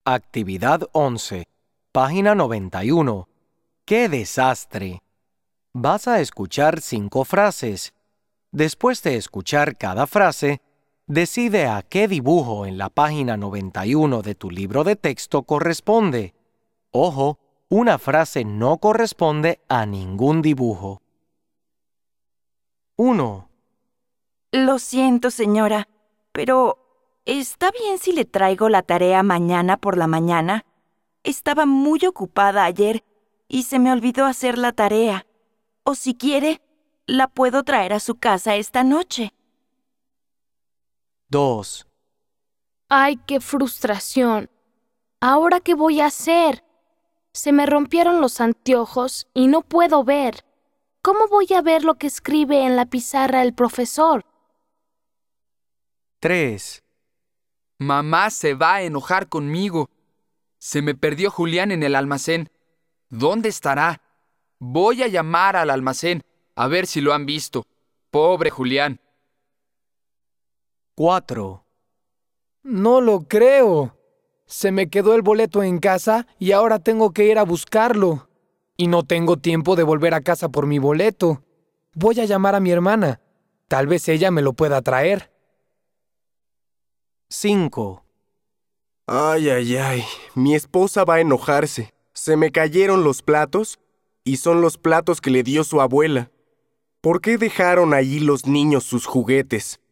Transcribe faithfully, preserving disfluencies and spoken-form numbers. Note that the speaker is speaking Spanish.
Actividad once, página noventa y uno. ¡Qué desastre! Vas a escuchar cinco frases. Después de escuchar cada frase, decide a qué dibujo en la página noventa y uno de tu libro de texto corresponde. Ojo, una frase no corresponde a ningún dibujo. uno. Lo siento, señora, pero ¿está bien si le traigo la tarea mañana por la mañana? Estaba muy ocupada ayer y se me olvidó hacer la tarea. O si quiere, la puedo traer a su casa esta noche. dos. ¡Ay, qué frustración! ¿Ahora qué voy a hacer? Se me rompieron los anteojos y no puedo ver. ¿Cómo voy a ver lo que escribe en la pizarra el profesor? tres. Mamá se va a enojar conmigo. Se me perdió Julián en el almacén. ¿Dónde estará? Voy a llamar al almacén a ver si lo han visto. Pobre Julián. cuatro. No lo creo. Se me quedó el boleto en casa y ahora tengo que ir a buscarlo. Y no tengo tiempo de volver a casa por mi boleto. Voy a llamar a mi hermana. Tal vez ella me lo pueda traer. cinco. Ay, ay, ay. Mi esposa va a enojarse. Se me cayeron los platos y son los platos que le dio su abuela. ¿Por qué dejaron allí los niños sus juguetes?